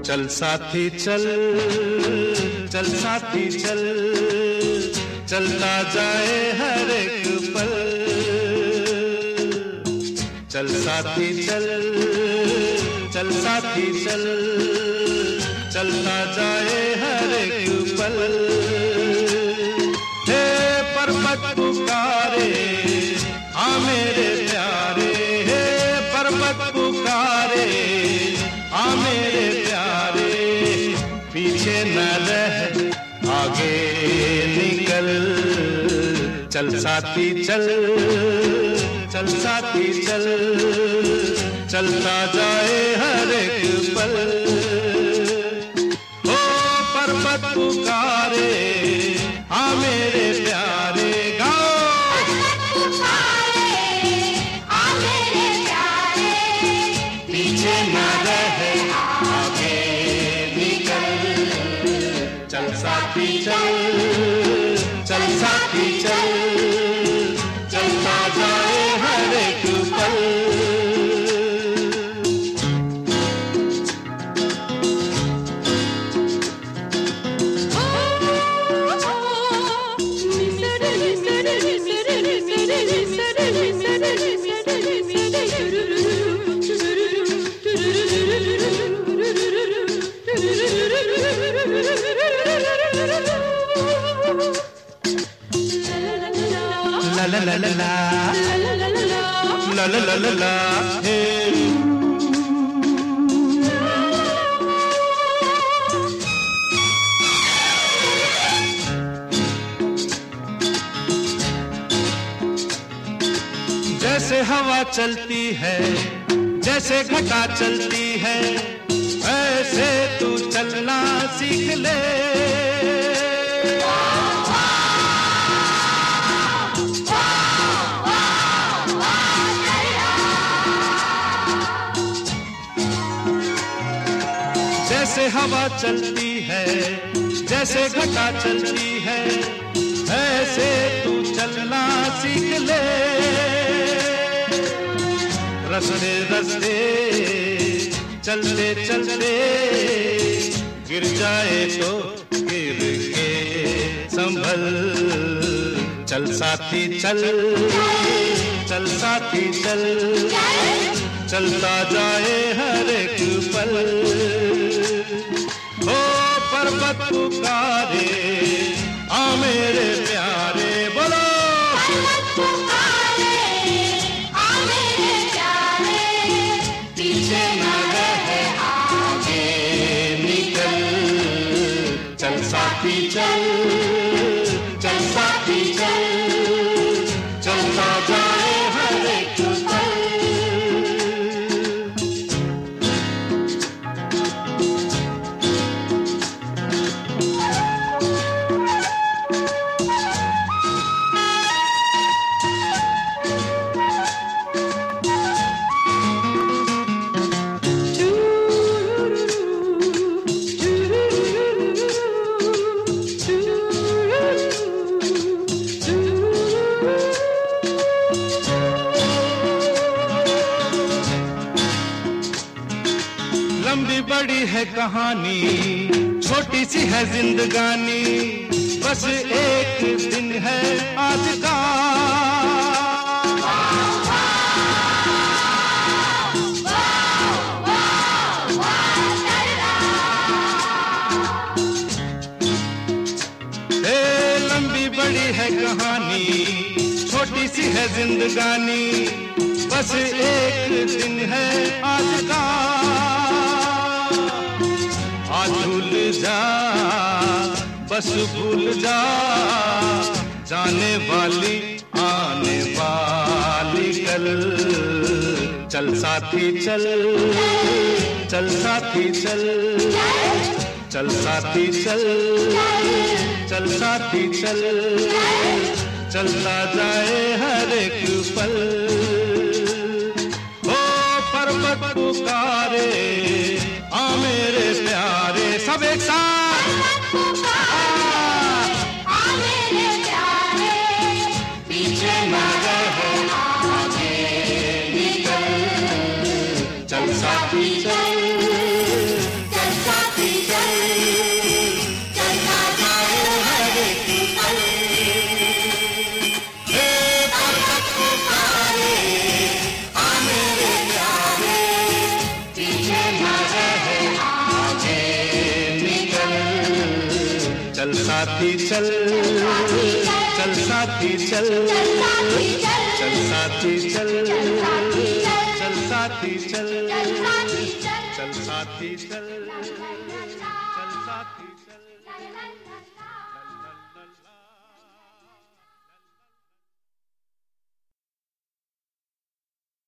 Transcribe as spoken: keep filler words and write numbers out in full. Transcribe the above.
चल साथी चल, चल साथी चल, चलता जाए हर एक पल। चल साथी चल, चल साथी चल, चलता जाए हर एक पल। हे पर्वत पुकारे आ मेरे प्यारे, हे पर्वत पुकारे आ मेरे प्यारे। पीछे न रह आगे निकल, चल साथी चल, चल साथी चल, चलता जाए हर एक पल। ओ पर्वत पुकारे आ मेरे प्यारे, गाओ। पीछे न रहे आगे निकल, चल साथी चल, चल साथी चल, चलता जाए हर एक पल। La la la la la, la la la la la, hey. जैसे हवा चलती है, जैसे घटा चलती है, ऐसे तू चलना सीख ले। जैसे हवा चलती है, जैसे घटा चलती है, ऐसे तू चलना सीख ले। रस्ते रस्ते चलते चलते गिर जाए तो गिर के संभल। चल साथी चल, चल साथी चल, चलता जाए हर एक पल। ओ पर्वत पुकारे आ मेरे प्यारे, बोलो। पर्वत पुकारे आ मेरे प्यारे, पीछे न रहे आगे निकल, चल साथी चल, चल साथी चल, चलता जाए हर एक पल। लंबी बड़ी है कहानी, छोटी सी है जिंदगानी, बस एक दिन है आज का। ए लंबी बड़ी है कहानी, छोटी सी है जिंदगानी, बस एक दिन है आज का। आज भूल जा, बस भूल जा, जाने वाली आने वाली कल। चल साथी चल, चल साथी चल, चल साथी चल, चल साथी चल, चलता जाए हर एक पल। ओ पर्वत पुकारे आ मेरे प्यारे, सब एक साथ। आ मेरे प्यारे, पीछे न रहे आगे निकल, चल साथी चल, चल साथी साथी चल, चल साथी चल, चल साथी चल, चल साथी चल, चल साथी चल, चल साथी चल।